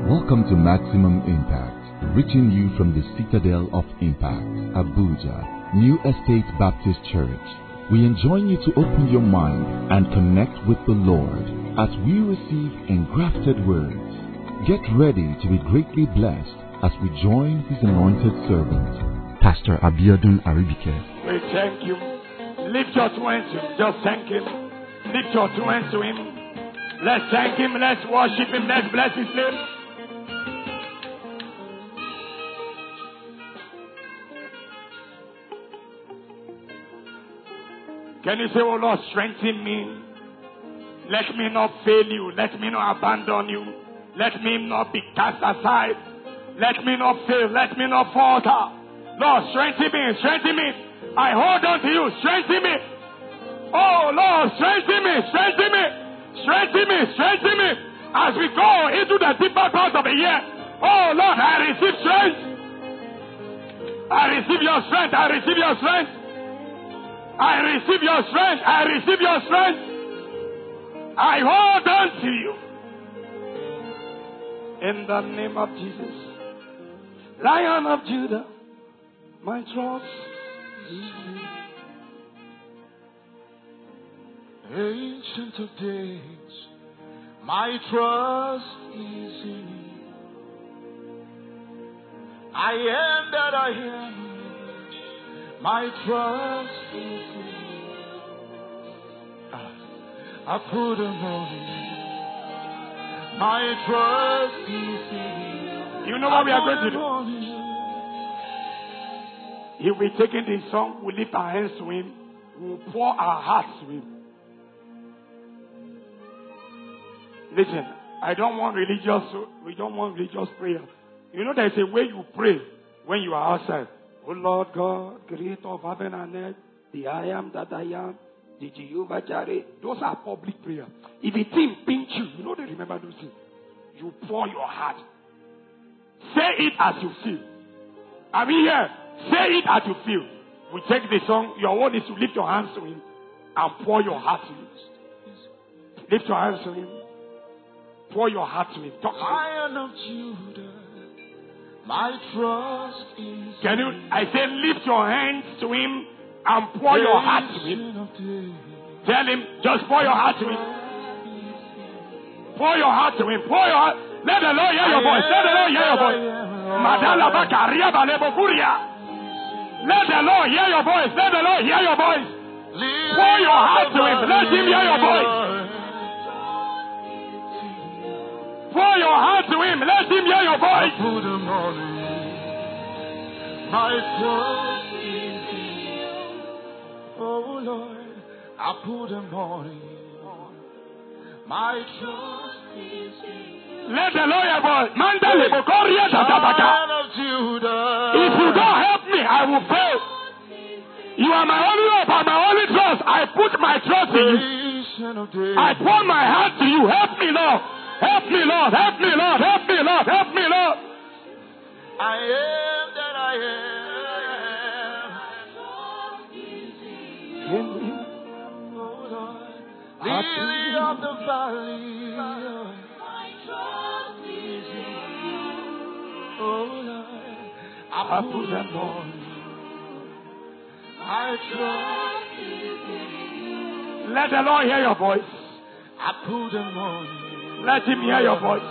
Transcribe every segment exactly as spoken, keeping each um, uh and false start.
Welcome to Maximum Impact, reaching you from the Citadel of Impact, Abuja, New Estate Baptist Church. We enjoin you to open your mind and connect with the Lord as we receive engrafted words. Get ready to be greatly blessed as we join His anointed servant, Pastor Abiodun Aribike. We thank you. Lift your two hands to Him. Just thank Him. Lift your two hands to Him. Let's thank Him. Let's worship Him. Let's bless His name. Can you say, oh Lord, strengthen me. Let me not fail you. Let me not abandon you. Let me not be cast aside. Let me not fail. Let me not falter. Lord, strengthen me. Strengthen me. I hold on to you. Strengthen me. Oh Lord, strengthen me. Strengthen me. Strengthen me. Strengthen me. As we go into the deeper part of the year. Oh Lord, I receive strength. I receive your strength. I receive your strength. I receive your strength. I receive your strength. I hold on to you. In the name of Jesus. Lion of Judah, my trust is in you. Ancient of days, my trust is in you. I am that I am. My trust is in you. I put them on you. My trust is in you. You know what we are going to do? If we take in this song, we lift our hands to Him. We will pour our hearts to Him. Listen, I don't want religious. We don't want religious prayer. You know, there's a way you pray when you are outside. Oh Lord God, creator of heaven and earth, the I am that I am, the Jehovah Jireh. Those are public prayer. If a team pinch you, you know they remember those things. You pour your heart. Say it as you feel. I mean, here, say it as you feel. We take the song. Your word is to lift your hands to Him and pour your heart to Him. Lift your hands to Him. Pour your heart to Him. Talk to Him. Lion of Judah. My trust is. Can you? I say, lift your hands to Him and pour your heart to Him. Tell Him, just pour your heart to Him. Pour your heart to Him. Pour your heart. Let the Lord hear your voice. Let the Lord hear your voice. Madala Bakaria Balebokuria. Let the Lord hear your voice. Let the Lord hear your voice. Pour your heart to Him. Let Him hear your voice. Pour your heart to Him. Let Him hear your voice. I put them on you. My trust is in you. Oh Lord, I put them on you. My trust is in you. Let the Lord hear your voice. Mandale Bokoria Tatabaka. If you don't help me, I will fail. You are my only hope and my only trust. I put my trust in you. I pour my heart to you. Help me, Lord. Help me, Lord. Help me, Lord. Help me, Lord. Help me, Lord. I am that I am. In Him, oh Lord. Lily of the valley. My trust is in you. Oh Lord. I put them on you. My trust is in you. Let the Lord hear your voice. I put them on you. Let Him hear your voice.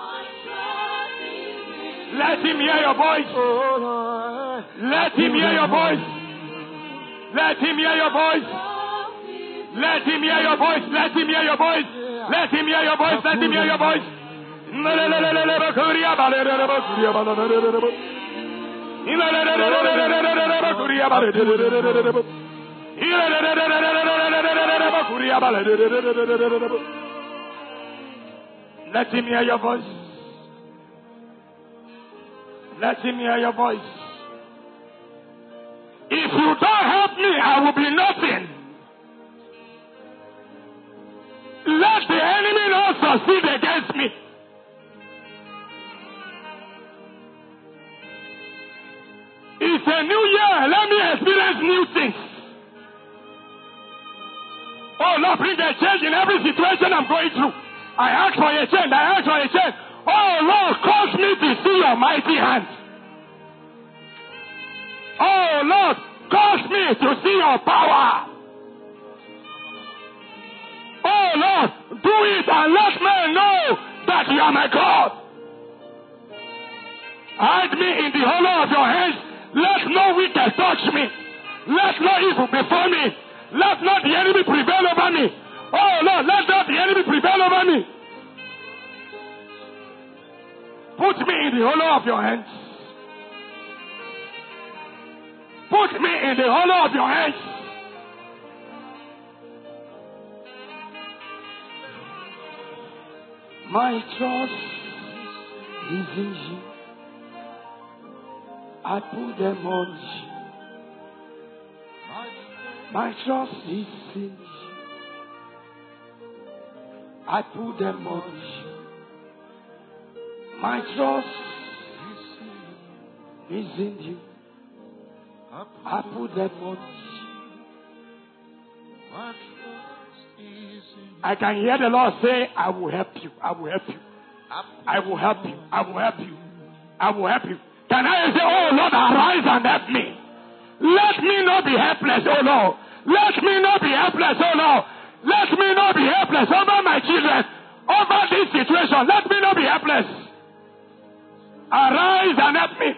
Let Him hear your voice. Let Him hear your voice. Let Him hear your voice. Let Him hear your voice. Let Him hear your voice. Let Him hear your voice. Let Him hear your voice. Let Him hear your voice. Let Him hear your voice. If you don't help me, I will be nothing. Let the enemy not succeed against me. It's a new year. Let me experience new things. Oh Lord, bring a change in every situation I'm going through. I ask for a change. I ask for a change. Oh Lord, cause Cause me to see your mighty hand. Oh Lord, cause me to see your power. Oh Lord, do it and let me know that you are my God. Hide me in the hollow of your hands. Let no wicked touch me. Let no evil befall me. Let not the enemy prevail over me. Oh Lord, let not the enemy prevail over me. Put me in the hollow of your hands. Put me in the hollow of your hands. My trust is in you. I put them on you. My trust is in you. I put them on you. My trust is in you. I put them on you. I can hear the Lord say, I will help you. I will help you. I will help you. I will help you. I will help you. Can I say, oh Lord, arise and help me. Let me not be helpless, oh Lord. Let me not be helpless, oh Lord. Let me not be helpless over my children, over this situation. Let me not be helpless. Arise and help me.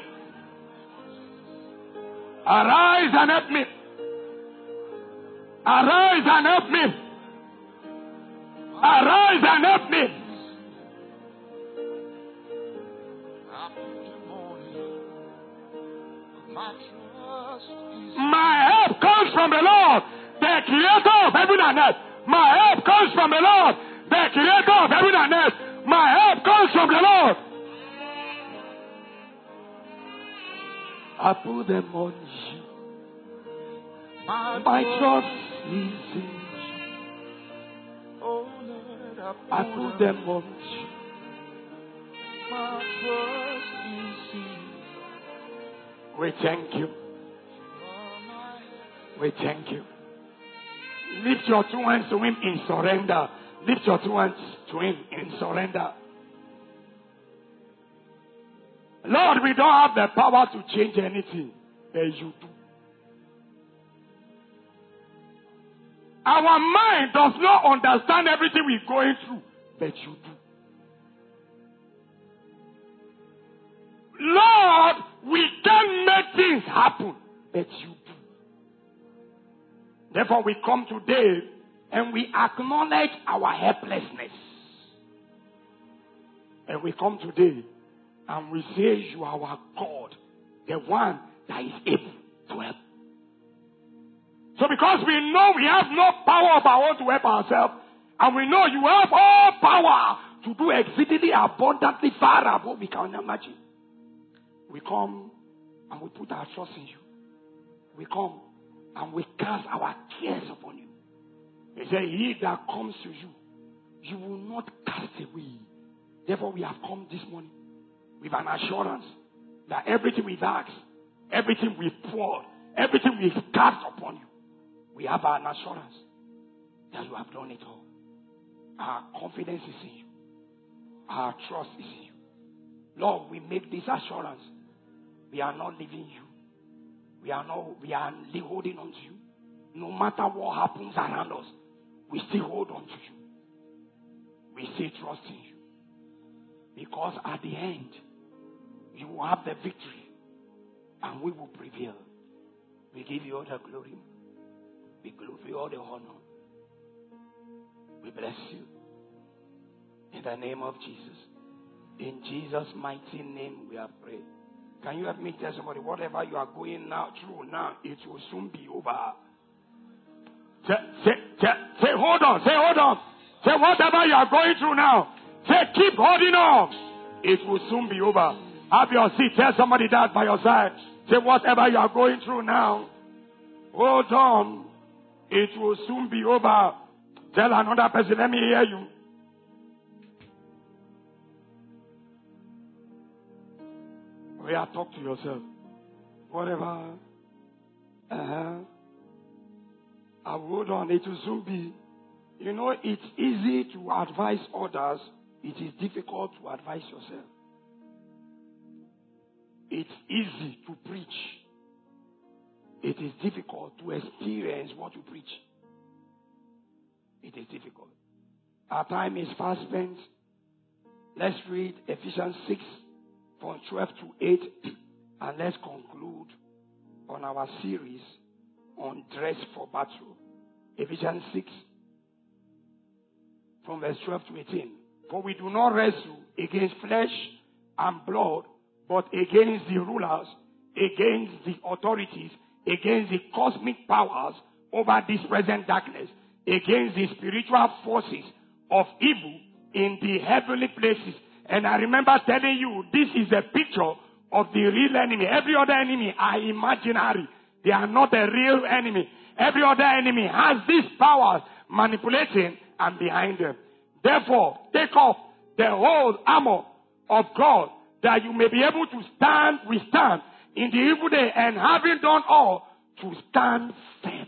Arise and help me. Arise and help me. Arise and help me. My help comes from the Lord, the creator of heaven and earth. My help comes from the Lord, the creator of heaven and earth. My help comes from the Lord. I put them on you. My trust is in you. I put them on you. My trust is in you. We thank you. We thank you. Lift your two hands to him in surrender. Lift your two hands to him in surrender. Lord, we don't have the power to change anything, but you do. Our mind does not understand everything we're going through, but you do. Lord, we can make things happen, but you do. Therefore, we come today and we acknowledge our helplessness. And we come today and we say, you are our God, the one that is able to help. So because we know we have no power of our own to help ourselves, and we know you have all power to do exceedingly abundantly far above what we can imagine, we come and we put our trust in you. We come and we cast our cares upon you. He said, he that comes to you, you will not cast away. Therefore, we have come this morning with an assurance that everything we've asked, everything we've poured, everything we've cast upon you, we have an assurance that you have done it all. Our confidence is in you. Our trust is in you. Lord, we make this assurance. We are not leaving you. We are not, we are holding on to you. No matter what happens around us, we still hold on to you. We still trust in you. Because at the end, you will have the victory and we will prevail. We give you all the glory. We give you all the honor. We bless you. In the name of Jesus. In Jesus' mighty name we have prayed. Can you help me tell somebody, whatever you are going now through now, it will soon be over. Say, say, say, say, hold on, say, hold on. Say, whatever you are going through now, say, keep holding on. It will soon be over. Have your seat. Tell somebody that by your side. Say, whatever you are going through now, hold on. It will soon be over. Tell another person, let me hear you. Oh yeah, talk to yourself. Whatever. Uh-huh. I hold on. It will soon be. You know, it's easy to advise others. It is difficult to advise yourself. it's easy to preach. It is difficult to experience what you preach. It is difficult. Our time is fast spent. Let's read Ephesians six from twelve to eight and let's conclude on our series on dress for battle. Ephesians six from verse twelve to eighteen. For we do not wrestle against flesh and blood, but against the rulers, against the authorities, against the cosmic powers over this present darkness, against the spiritual forces of evil in the heavenly places. And I remember telling you, this is a picture of the real enemy. Every other enemy are imaginary. They are not a real enemy. Every other enemy has these powers manipulating and behind them. Therefore, take off the whole armor of God, that you may be able to stand, withstand in the evil day, and having done all, to stand firm.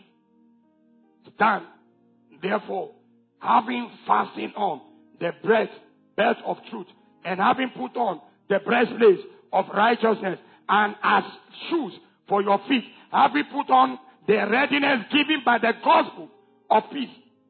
Stand. Therefore, having fastened on the breast, belt of truth, and having put on the breastplate of righteousness, and as shoes for your feet, having put on the readiness given by the gospel of peace.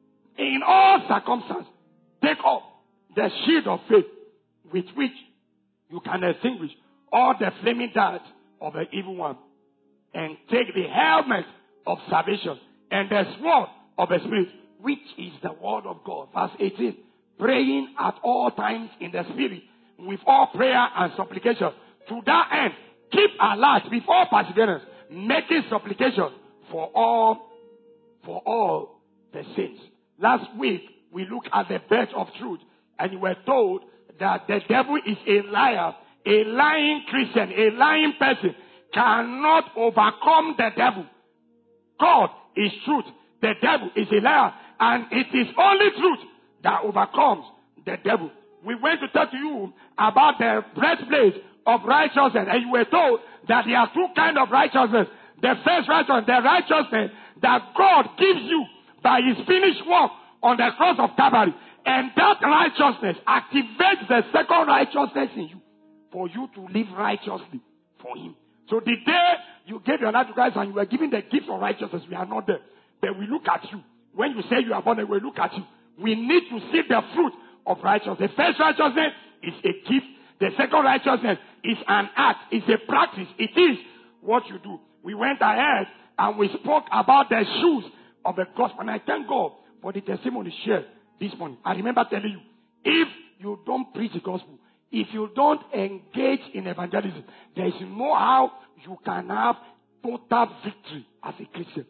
In all circumstances, take up the shield of faith, with which you can extinguish all the flaming darts of the evil one, and take the helmet of salvation and the sword of the Spirit, which is the word of God. Verse eighteen, praying at all times in the Spirit, with all prayer and supplication. To that end, keep alert with all perseverance, making supplication for all, for all the saints. Last week, we looked at the belt of truth, and you were told that the devil is a liar. A lying Christian, a lying person cannot overcome the devil. God is truth. The devil is a liar. And it is only truth that overcomes the devil. We went to talk to you about the breastplate of righteousness, and you were told that there are two kinds of righteousness. The first righteousness, the righteousness that God gives you by his finished work on the cross of Calvary. And that righteousness activates the second righteousness in you, for you to live righteously for him. So the day you gave your life to Christ and you were given the gift of righteousness, we are not there. But we look at you. When you say you are born again, we look at you. We need to see the fruit of righteousness. The first righteousness is a gift. The second righteousness is an act. It's a practice. It is what you do. We went ahead and we spoke about the shoes of the gospel. And I thank God for the testimony shared this morning. I remember telling you, if you don't preach the gospel, if you don't engage in evangelism, there is no how you can have total victory as a Christian.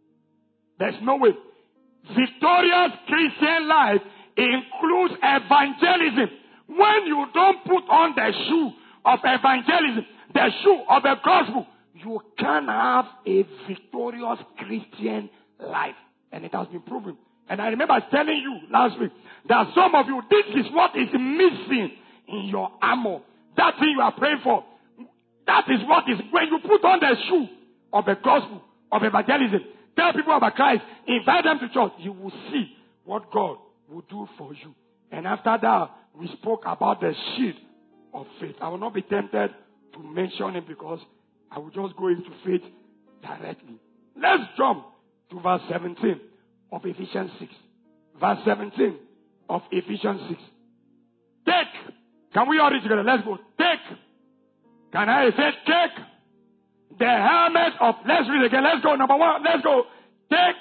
There's no way. Victorious Christian life includes evangelism. When you don't put on the shoe of evangelism, the shoe of the gospel, you can have a victorious Christian life. And it has been proven. And I remember telling you last week that some of you, this is what is missing in your armor. That thing you are praying for, that is what is, when you put on the shoe of the gospel, of evangelism, tell people about Christ, invite them to church, you will see what God will do for you. And after that, we spoke about the shield of faith. I will not be tempted to mention it because I will just go into faith directly. Let's jump to verse seventeen of Ephesians six. Verse seventeen of Ephesians six. Take. Can we all read together? Let's go. Take. Can I say take? The helmet of, let's read again. Let's go. Number one. Let's go. Take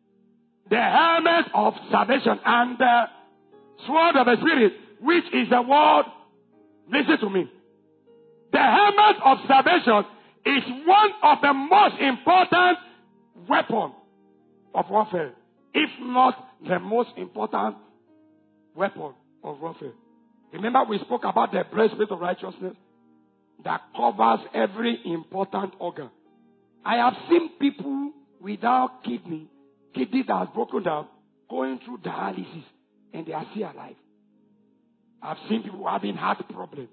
the helmet of salvation and the sword of the Spirit, which is the word. Listen to me. The helmet of salvation is one of the most important weapons of warfare, if not the most important weapon of warfare. Remember we spoke about the breastplate of righteousness that covers every important organ. I have seen people without kidney, kidney that has broken down, going through dialysis, and they are still alive. I've seen people having heart problems.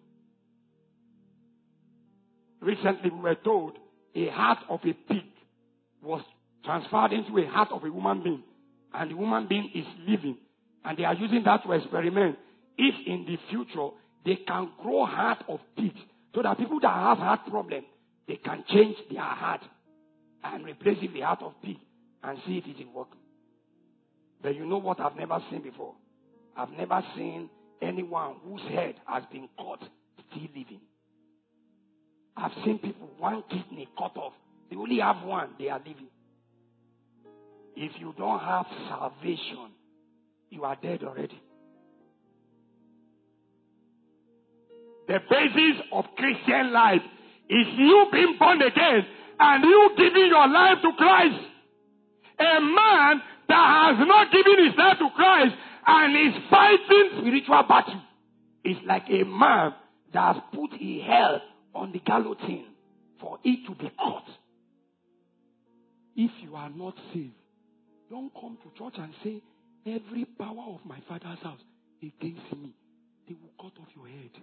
Recently we were told a heart of a pig was transferred into a heart of a human being, and the human being is living, and they are using that to experiment if in the future they can grow heart of pigs So that people that have heart problem, they can change their heart and replace it with the heart of pig and see if it is working. But you know what I've never seen before? I've never seen anyone whose head has been cut still living. I've seen people, one kidney cut off. They only have one, they are living. If you don't have salvation, you are dead already. The basis of Christian life is you being born again and you giving your life to Christ. A man that has not given his life to Christ and is fighting spiritual battle is like a man that has put his head on the guillotine for it to be cut. If you are not saved, don't come to church and say, every power of my father's house against me, they will cut off your head.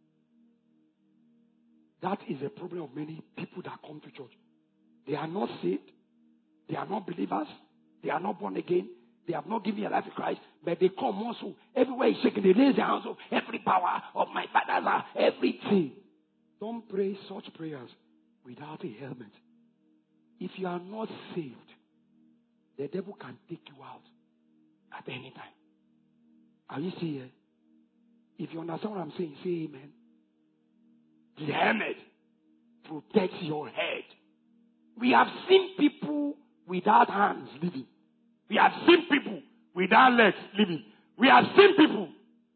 That is a problem of many people that come to church. They are not saved. They are not believers. They are not born again. They have not given their life to Christ. But they come also. Everywhere is shaking. They raise their hands up. Every power of my father's house. Everything. Don't pray such prayers without a helmet. If you are not saved, the devil can take you out at any time. Are you seeing here? If you understand what I'm saying, say amen. The helmet protects your head. We have seen people without hands living. We have seen people without legs living. We have seen people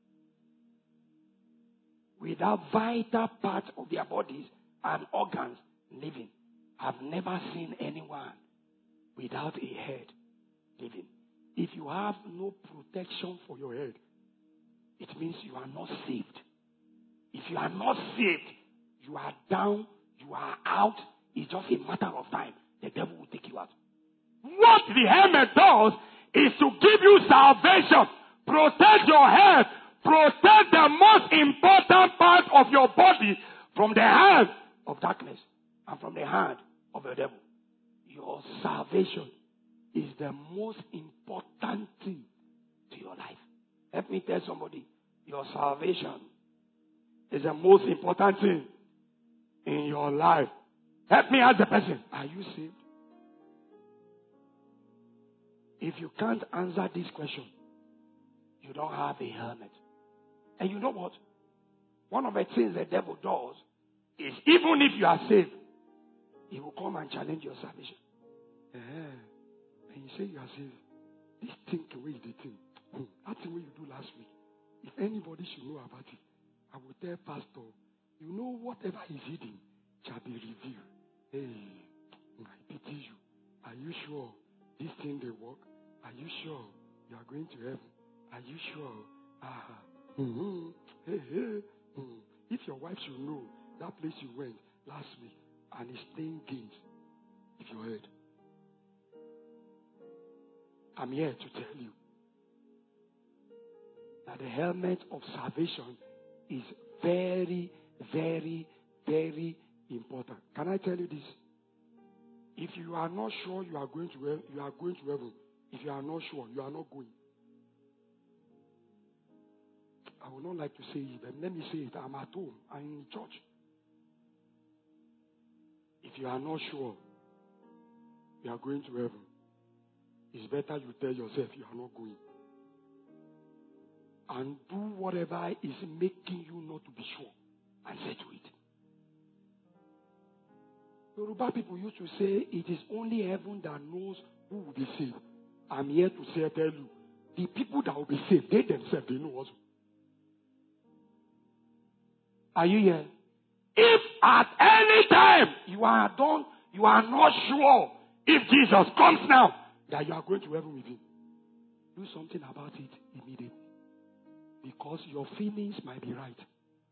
without vital parts of their bodies and organs living. I've never seen anyone without a head living. If you have no protection for your head, it means you are not saved. If you are not saved, you are down, you are out. It's just a matter of time. The devil will take you out. What the helmet does is to give you salvation, protect your head, protect the most important part of your body from the hand of darkness and from the hand of the devil. Your salvation is the most important thing to your life. Let me tell somebody, your salvation is the most important thing in your life. Help me ask the person, are you saved? If you can't answer this question, you don't have a helmet. And you know what? One of the things the devil does is even if you are saved, he will come and challenge your salvation. Uh-huh. And you say you are saved. This thing away is the thing. That thing what you do last week. If anybody should know about it, I will tell pastor, you know whatever is hidden shall be revealed. Hey, I pity you. Are you sure this thing they work? Are you sure you are going to heaven? Are you sure? Ah, mm-hmm. Hey, hey. Mm. If your wife should know that place you went last week and is playing games with your head, I'm here to tell you that the helmet of salvation is very, very, very important. Can I tell you this? If you are not sure you are going to heaven, you are going to heaven. If you are not sure, you are not going. I would not like to say it, but let me say it. I'm at home. I'm in church. If you are not sure you are going to heaven, it's better you tell yourself you are not going. And do whatever is making you not to be sure and say to it. Yoruba people used to say it is only heaven that knows who will be saved. I'm here to say, tell you, the people that will be saved, they themselves, they know also. Are you here? If at any time you are done, you are not sure if Jesus comes now, that you are going to heaven with him, do something about it immediately. Because your feelings might be right.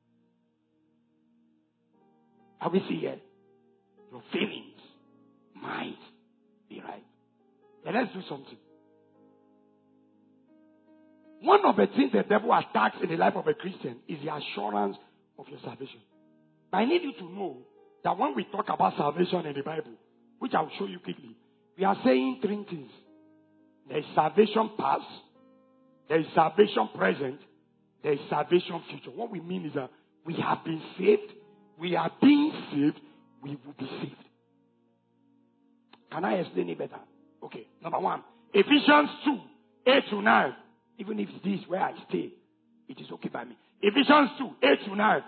Are we see here? Your feelings might be right. But let's do something. One of the things the devil attacks in the life of a Christian is the assurance of your salvation. But I need you to know that when we talk about salvation in the Bible, which I will show you quickly, we are saying three things. There is salvation past, there is salvation present, there is salvation future. What we mean is that we have been saved, we are being saved, we will be saved. Can I explain it better? Okay, number one. Ephesians two, eight to nine. Even if this is where I stay, it is okay by me. Ephesians two, eight to nine.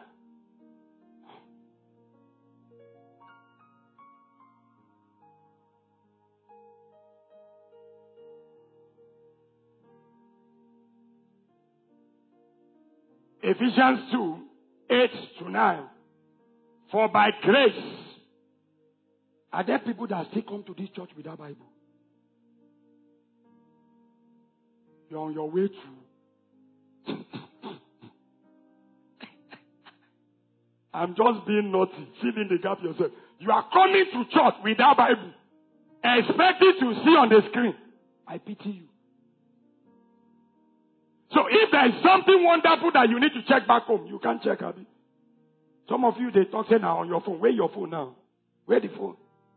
Ephesians two, eight to nine. For by grace, are there people that still come to this church without Bible? You're on your way to. I'm just being naughty. Fill in the gap yourself. You are coming to church without Bible, expecting to see on the screen. I pity you. So if there is something wonderful that you need to check back home, you can't check, Abby. Some of you, they talk say now on your phone. Where your phone now? Where the phone?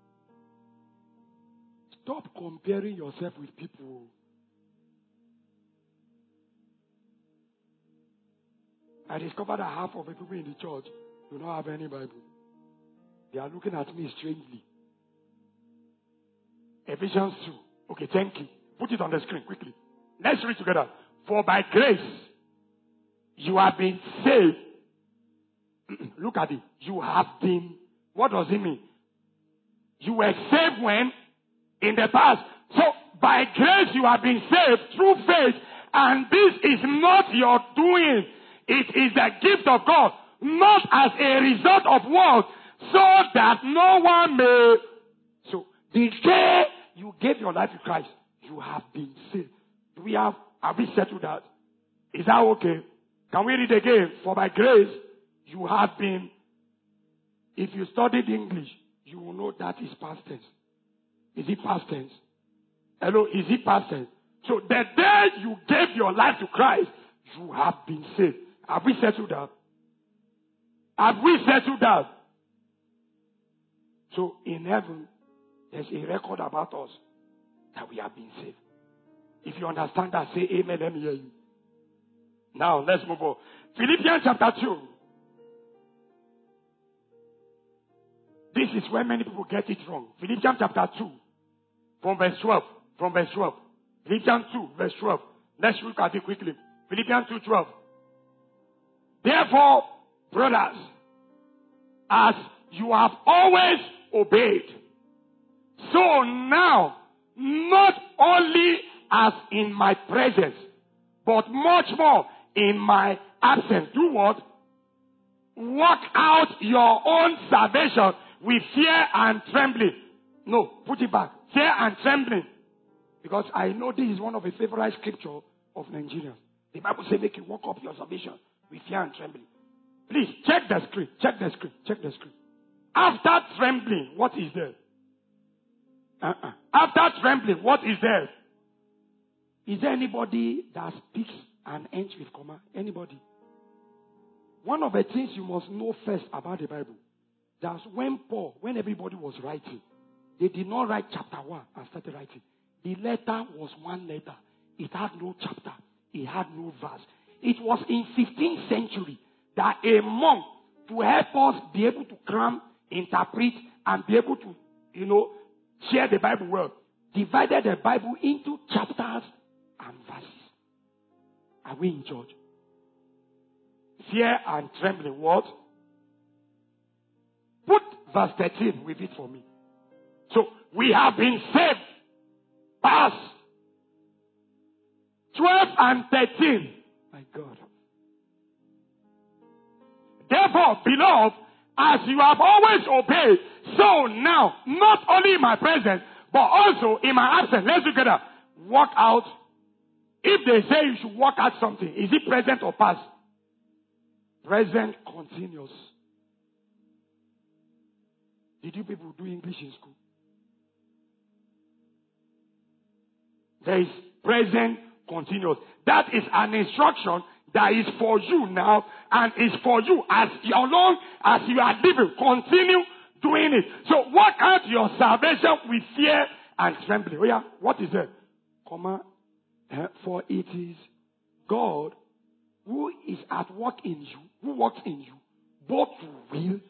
Stop comparing yourself with people. I discovered that half of the people in the church do not have any Bible. They are looking at me strangely. Ephesians two. Okay, thank you. Put it on the screen quickly. Let's read together. For by grace, you have been saved. Look at it. You have been. What does it mean? You were saved when? In the past. So, by grace, you have been saved through faith. And this is not your doing. It is the gift of God. Not as a result of works, so that no one may. So, the day you gave your life to Christ, you have been saved. Do we have, have we settled that? Is that okay? Can we read again? For by grace, you have been. If you studied English, you will know that is past tense. Is it past tense? Hello, is it past tense? So the day you gave your life to Christ, you have been saved. Have we settled that? Have we settled that? So in heaven, there's a record about us that we have been saved. If you understand that, say amen, let me hear you. Now, let's move on. Philippians chapter two. This is where many people get it wrong. Philippians chapter two, from verse twelve. From verse twelve. Philippians two, verse twelve. Let's look at it quickly. Philippians two, twelve. Therefore, brothers, as you have always obeyed, so now, not only as in my presence, but much more in my absence. Do what? Work out your own salvation with fear and trembling. No, put it back. Fear and trembling. Because I know this is one of the favorite scripture of Nigerians. The Bible says make you work up your salvation with fear and trembling. Please, check the screen. Check the screen. Check the screen. After trembling, what is there? Uh-uh. After trembling, what is there? Is there anybody that speaks and ends with comma? Anybody? One of the things you must know first about the Bible, that's when Paul, when everybody was writing, they did not write chapter one and started writing. The letter was one letter. It had no chapter. It had no verse. It was in fifteenth century that a monk, to help us be able to cram, interpret, and be able to, you know, share the Bible well, divided the Bible into chapters and verses. Are we in church? Fear and trembling. What? Put verse thirteen with it for me. So, we have been saved. Past. twelve and thirteen. My God. Therefore, beloved, as you have always obeyed, so now, not only in my presence, but also in my absence. Let's look at that. Work out. If they say you should work out something, is it present or past? Present continuous. Did you people do English in school? There is present continuous. That is an instruction that is for you now and is for you as long as you are living. Continue doing it. So work out your salvation with fear and trembling. Oh yeah, what is it? Comma. Uh, for it is God who is at work in you, who works in you, both to will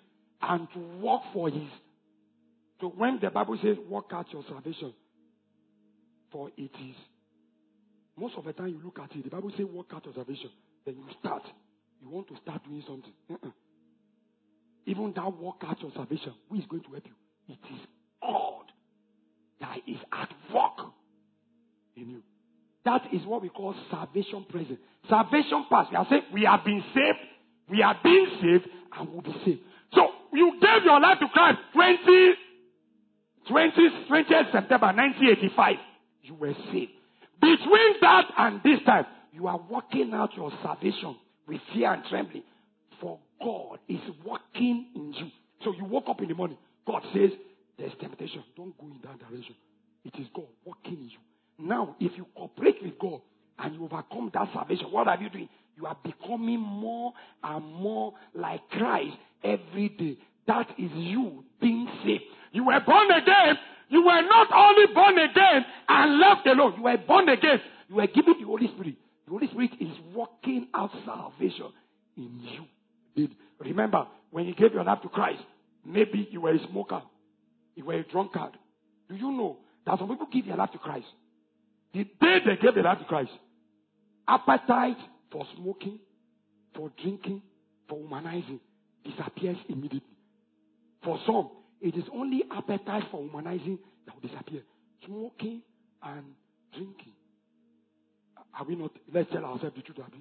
and to work for his. So when the Bible says, work out your salvation, for it is. Most of the time you look at it, the Bible says, work out your salvation. Then you start. You want to start doing something. Uh-uh. Even that work out your salvation, who is going to help you? It is God that is at work in you. That is what we call salvation present. Salvation past. We are saying we have been saved, we are being saved, and will be saved. So you gave your life to Christ twentieth September nineteen eighty-five. You were saved. Between that and this time, you are working out your salvation with fear and trembling. For God is working in you. So you woke up in the morning. God says, there's temptation. Don't go in that direction. It is God working in you. Now, if you cooperate with God and you overcome that salvation, what are you doing? You are becoming more and more like Christ every day. That is you being saved. You were born again. You were not only born again and left alone. You were born again. You were given the Holy Spirit. The Holy Spirit is working out salvation in you. Did remember when you gave your life to Christ, maybe you were a smoker, you were a drunkard. Do you know that some people give their life to Christ? The day they gave their life to Christ, appetite for smoking, for drinking, for humanizing disappears immediately. For some, it is only appetite for humanizing that will disappear. Smoking and drinking. Are we not? Let's tell ourselves the truth, Abby.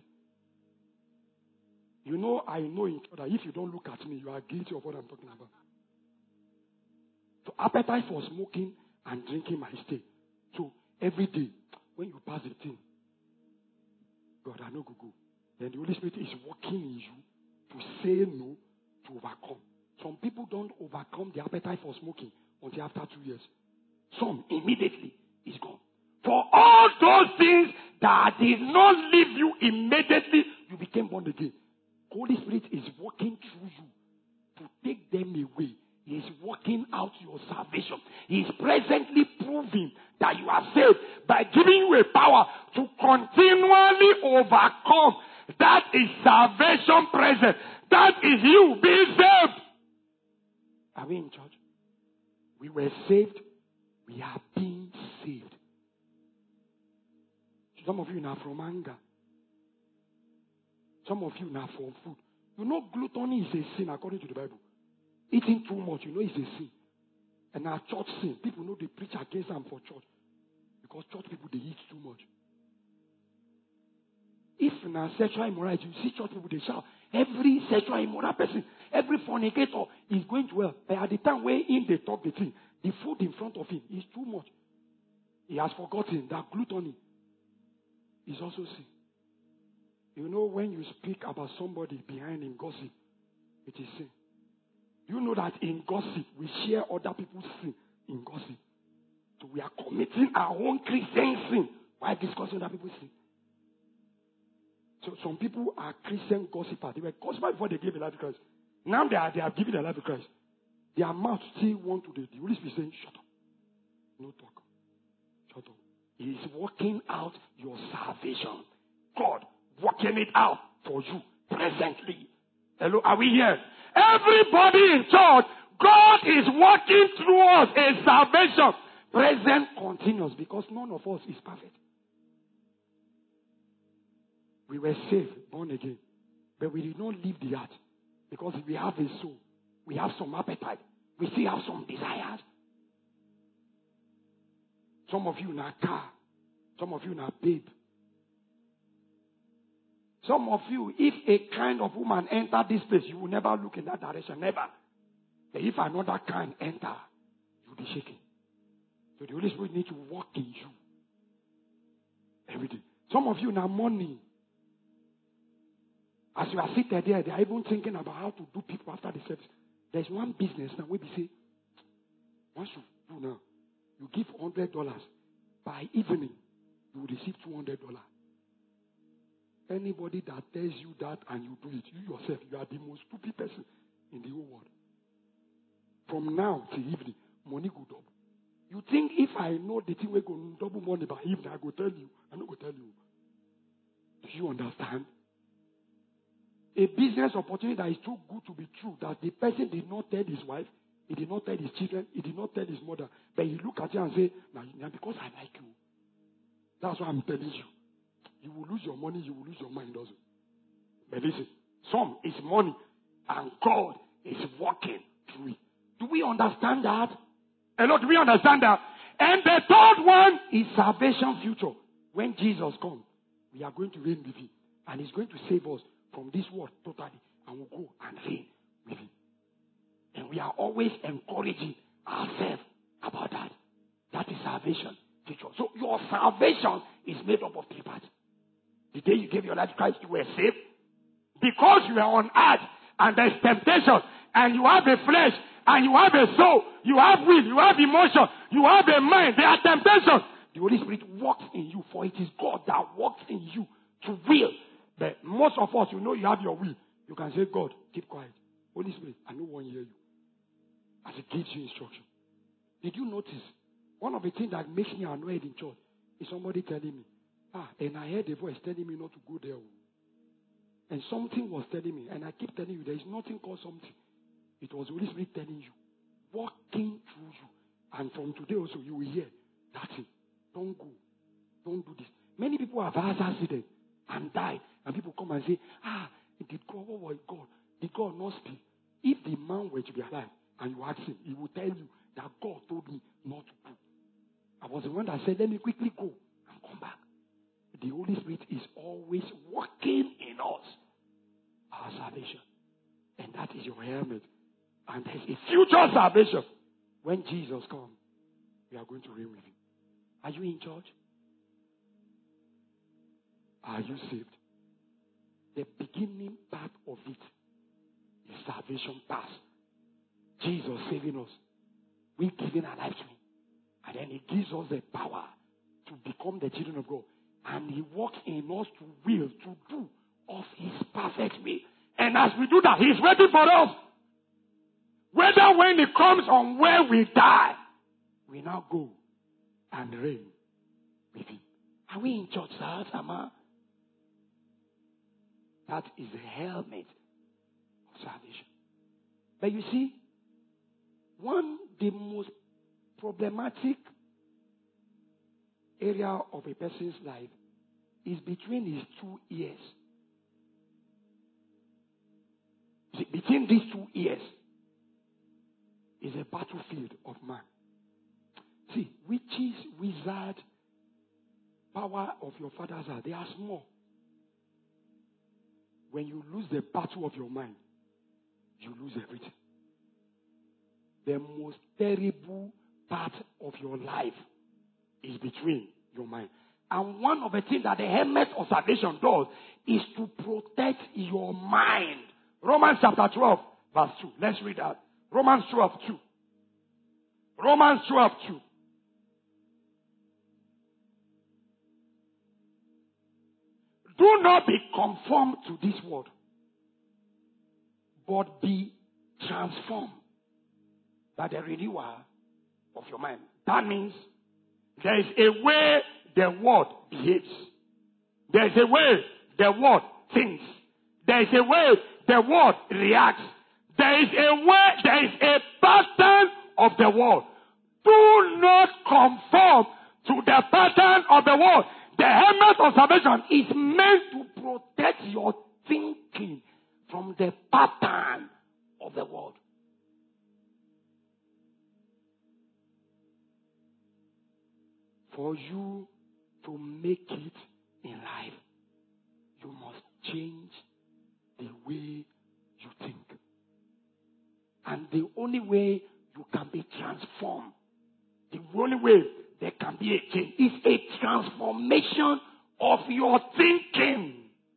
You know, I know in that if you don't look at me, you are guilty of what I'm talking about. So appetite for smoking and drinking might stay. So every day, when you pass the thing, God, I know go go. Then the Holy Spirit is working in you to say no, to overcome. Some people don't overcome the appetite for smoking until after two years. Some immediately is gone. For all those things that did not leave you immediately, you became born again. Holy Spirit is working through you to take them away. He is working out your salvation. He is presently proving that you are saved by giving you a power to continually overcome. That is salvation present. That is you being saved. Are we in church? We were saved. We are being saved. Some of you now from anger. Some of you now from food. You know gluttony is a sin according to the Bible. Eating too much, you know, is a sin. And our church sin. People know they preach against them for church. Because church people, they eat too much. If now sexual immorality, you see church people, they shout. Every sexual immoral person, every fornicator is going to hell. But at the time where in they talk the thing, the food in front of him is too much. He has forgotten that gluttony is also sin. You know, when you speak about somebody behind him, gossip, it is sin. You know that in gossip, we share other people's sin in gossip. So we are committing our own Christian sin while discussing other people's sin. So some people are Christian gossipers. They were gossipers before they gave their life to Christ. Now they are they have given their life to Christ. Their mouth still want to do. The Holy Spirit saying, shut up. No talk. Shut up. He is working out your salvation. God working it out for you presently. Hello, are we here? Everybody in church, God is working through us a salvation. Present continuous because none of us is perfect. We were saved, born again. But we did not leave the earth because we have a soul. We have some appetite. We still have some desires. Some of you in a car. Some of you in a babe. Some of you, if a kind of woman enter this place, you will never look in that direction. Never. But if another kind enter, you'll be shaking. So the Holy Spirit needs to work in you every day. Some of you now money. As you are seated there, they are even thinking about how to do people after the service. There's one business now where we say, once you do now, you give one hundred dollars. By evening, you will receive two hundred dollars. Anybody that tells you that and you do it, you yourself, you are the most stupid person in the whole world. From now till evening, money go double. You think if I know the thing we go double money by evening, I go tell you. I not go tell you. Do you understand? A business opportunity that is too good to be true, that the person did not tell his wife, he did not tell his children, he did not tell his mother, but he look at you and say, now, now because I like you, that's why I'm telling you. You will lose your money, you will lose your mind also. But listen, some is money, and God is working through it. Do we understand that? Hello, do we understand that? And the third one is salvation future. When Jesus comes, we are going to reign with him. And he's going to save us from this world totally. And we'll go and reign with him. And we are always encouraging ourselves about that. That is salvation future. So your salvation is made up of three parts. The day you gave your life to Christ, you were saved. Because you are on earth and there's temptation and you have a flesh and you have a soul, you have will, you have emotion, you have a mind, there are temptations. The Holy Spirit works in you, for it is God that works in you to will. But most of us, you know you have your will. You can say, God, keep quiet. Holy Spirit, I no one hear you. As He gives you instruction. Did you notice? One of the things that makes me annoyed in church is somebody telling me, ah, and I heard a voice telling me not to go there. And something was telling me, and I keep telling you, there is nothing called something. It was the Holy Spirit telling you, walking through you. And from today also, you will hear, that's it. Don't go. Don't do this. Many people have had accidents and died. And people come and say, ah, did God, what was God? Did God not speak? If the man were to be alive and you ask him, he will tell you that God told me not to go. I was the one that said, let me quickly go and come back. The Holy Spirit is always working in us. Our salvation. And that is your helmet. And there's a future salvation. When Jesus comes, we are going to reign with him. Are you in church? Are you saved? The beginning part of it is salvation pass. Jesus saving us. We giving our life to him. And then he gives us the power to become the children of God. And he works in us to will, to do of his perfect will. And as we do that, he's waiting for us. Whether when he comes on where we die, we now go and reign with him. Are we in church, sir? Sama? That is the helmet of salvation. But you see, one the most problematic area of a person's life is between his two ears. Between these two ears is a battlefield of man. See, witches, wizards, power of your father's house, they are small. When you lose the battle of your mind, you lose everything. The most terrible part of your life is between your mind. And one of the things that the helmet of salvation does is to protect your mind. Romans chapter twelve, verse two. Let's read that. Romans twelve, two. Romans twelve, two. Do not be conformed to this world, but be transformed by the renewal of your mind. That means there is a way the world behaves. There is a way the world thinks. There is a way the world reacts. There is a way, there is a pattern of the world. Do not conform to the pattern of the world. The helmet of salvation is meant to protect your thinking from the pattern of the world. For you to make it in life, you must change the way you think. And the only way you can be transformed, the only way there can be a change, is a transformation of your thinking.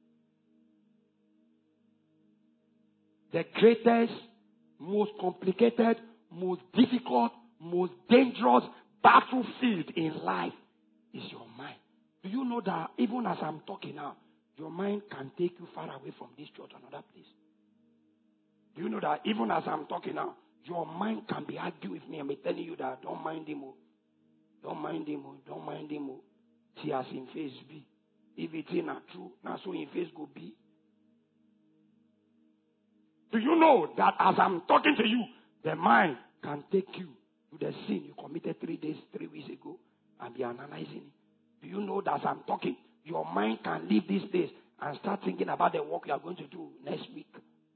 The greatest, most complicated, most difficult, most dangerous battlefield in life is your mind. Do you know that even as I'm talking now, your mind can take you far away from this church or another place? Do you know that even as I'm talking now, your mind can be arguing with me and be telling you that don't mind him, don't mind him, don't mind him. See as in face be. If it's not true, now so in face go be. Do you know that as I'm talking to you, the mind can take you to the sin you committed three days, three weeks ago and be analyzing it? Do you know that as I'm talking, your mind can leave this place and start thinking about the work you are going to do next week?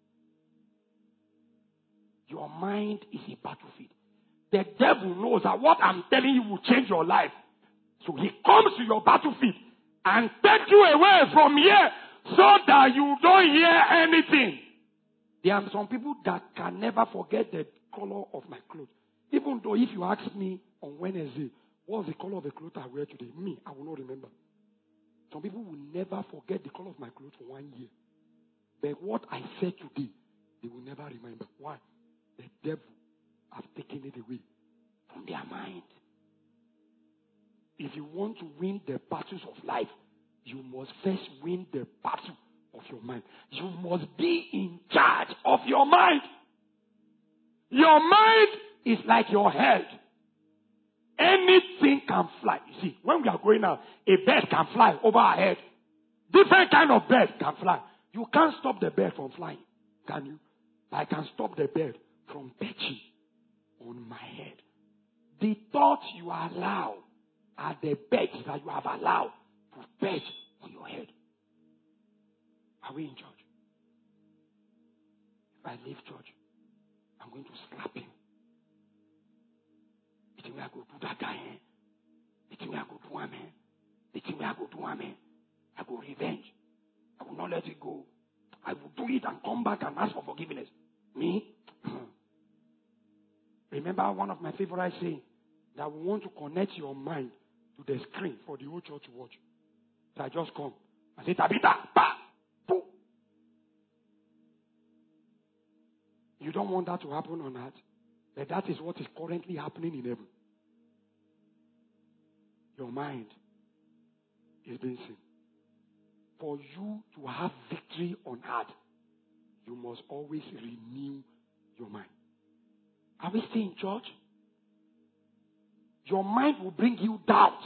Your mind is a battlefield. The devil knows that what I'm telling you will change your life. So he comes to your battlefield and takes you away from here so that you don't hear anything. There are some people that can never forget the color of my clothes. Even though if you ask me on Wednesday, what's the color of the clothes I wear today? Me, I will not remember. Some people will never forget the color of my clothes for one year. But what I said today, they will never remember. Why? The devil has taken it away from their mind. If you want to win the battles of life, you must first win the battle of your mind. You must be in charge of your mind. Your mind is like your head. Anything can fly. You see, when we are going out, a bird can fly over our head. Different kind of bird can fly. You can't stop the bird from flying, can you? I can stop the bird from perching on my head. The thoughts you allow are the birds that you have allowed to perch on your head. Are we in church? If I leave church, I'm going to slap him. You think I go do that guy, eh? You think I go do him, eh? You think I go do him, eh? I go revenge. I will not let it go. I will do it and come back and ask for forgiveness. Me? Remember one of my favorite saying, that we want to connect your mind to the screen for the whole church to watch. So I just come and say, Tabitha, pa, poo. You don't want that to happen on earth, but that is what is currently happening in heaven. Your mind is being seen. For you to have victory on earth, you must always renew your mind. Are we still in church? Your mind will bring you doubts.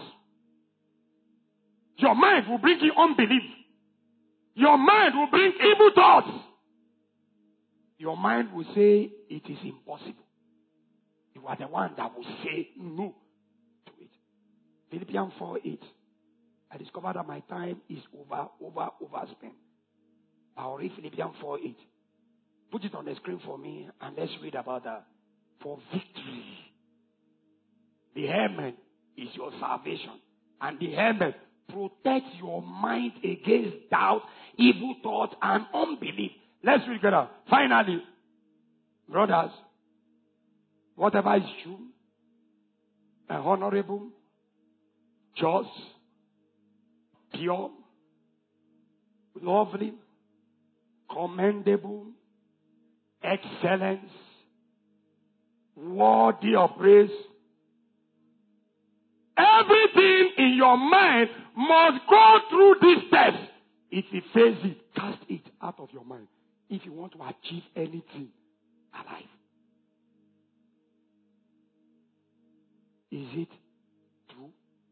Your mind will bring you unbelief. Your mind will bring evil thoughts. Your mind will say it is impossible. You are the one that will say no to it. Philippians four eight. I discovered that my time is over, over, overspent. I'll read Philippians four eight. Put it on the screen for me and let's read about that. For victory. The helmet is your salvation. And the helmet protects your mind against doubt, evil thoughts, and unbelief. Let's read together. Finally, brothers, whatever is true, and honorable, just, pure, lovely, commendable, excellence, worthy of praise. Everything in your mind must go through this test. If you face it, cast it out of your mind. If you want to achieve anything alive. Is it true?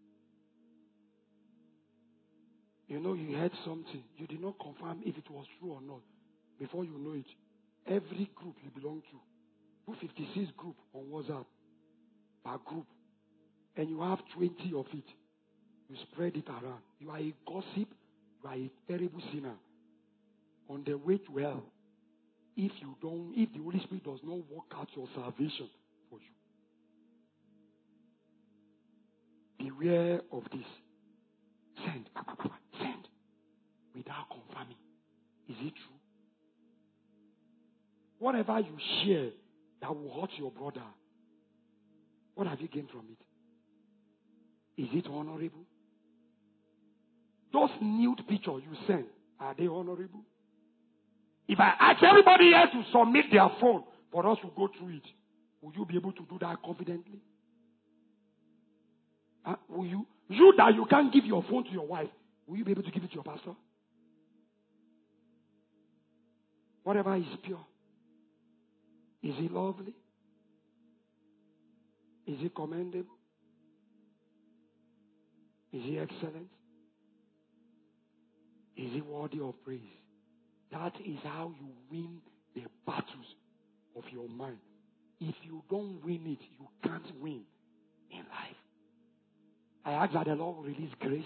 You know, you heard something. You did not confirm if it was true or not. Before you know it, every group you belong to, two hundred fifty-six group on WhatsApp, per group, and you have twenty of it. You spread it around. You are a gossip. You are a terrible sinner. On the way to hell, if you don't, if the Holy Spirit does not work out your salvation for you, beware of this. Send, send, without confirming. Is it true? Whatever you share that will hurt your brother, what have you gained from it? Is it honorable? Those nude pictures you send, are they honorable? If I ask everybody here to submit their phone for us to go through it, will you be able to do that confidently? Uh, will you? You that you can't give your phone to your wife, will you be able to give it to your pastor? Whatever is pure. Is it lovely? Is it commendable? Is it excellent? Is it worthy of praise? That is how you win the battles of your mind. If you don't win it, you can't win in life. I ask that the Lord will release grace.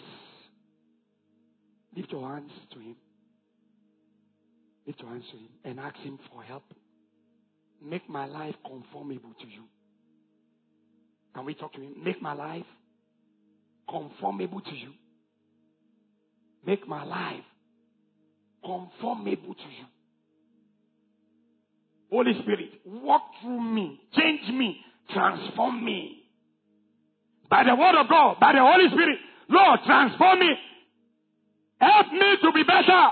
Lift your hands to Him. Lift your hands to Him and ask Him for help. Make my life conformable to you. Can we talk to Him? Make my life conformable to you. Make my life conformable to you. Holy Spirit, walk through me, change me, transform me. By the word of God, by the Holy Spirit, Lord, transform me. Help me to be better.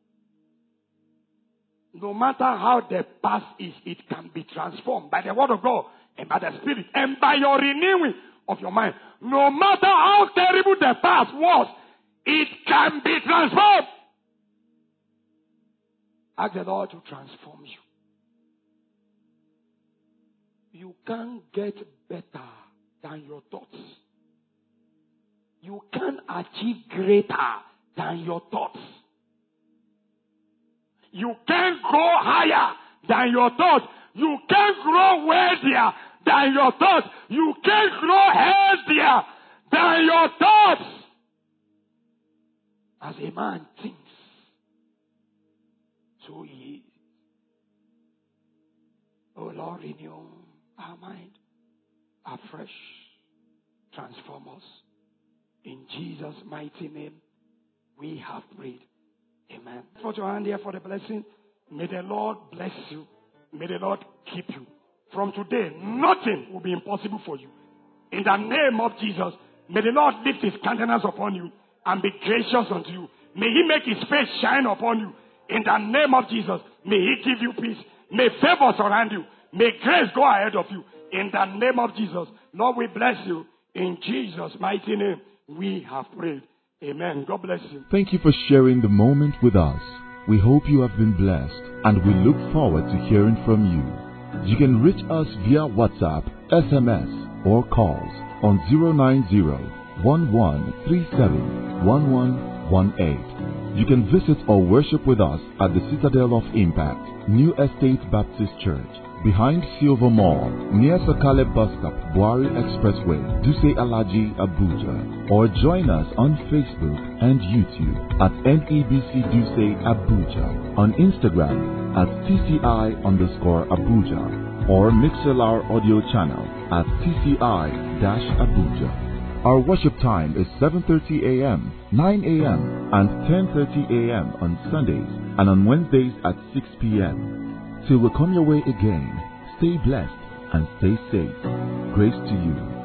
No matter how the past is, it can be transformed by the word of God and by the Spirit and by your renewing of your mind. No matter how terrible the past was, it can be transformed. Ask the Lord to transform you. You can't get better than your thoughts. You can't achieve greater than your thoughts. You can't go higher than your thoughts. You can't grow wealthier than your thoughts. You can't grow healthier than your thoughts. As a man thinks, so he is. Oh Lord, renew our mind afresh. Transform us. In Jesus' mighty name, we have prayed. Amen. Put your hand here for the blessing. May the Lord bless you. May the Lord keep you. From today, nothing will be impossible for you. In the name of Jesus, may the Lord lift His countenance upon you and be gracious unto you. May He make His face shine upon you. In the name of Jesus, may He give you peace. May favor surround you. May grace go ahead of you. In the name of Jesus, Lord, we bless you. In Jesus' mighty name, we have prayed. Amen. God bless you. Thank you for sharing the moment with us. We hope you have been blessed, and we look forward to hearing from you. You can reach us via WhatsApp, S M S, or calls on zero nine zero, one one three seven, one one one eight. You can visit or worship with us at the Citadel of Impact, New Estate Baptist Church, behind Silver Mall, near Sakale Bus Stop, Buari Expressway, Duse Alaji, Abuja. Or join us on Facebook and YouTube at N E B C Duse Abuja, on Instagram at T C I underscore Abuja, or Mixlr audio channel at T C I-Abuja. Our worship time is seven thirty a.m., nine a.m., and ten thirty a.m. on Sundays, and on Wednesdays at six p.m. Till we come your way again, stay blessed and stay safe. Grace to you.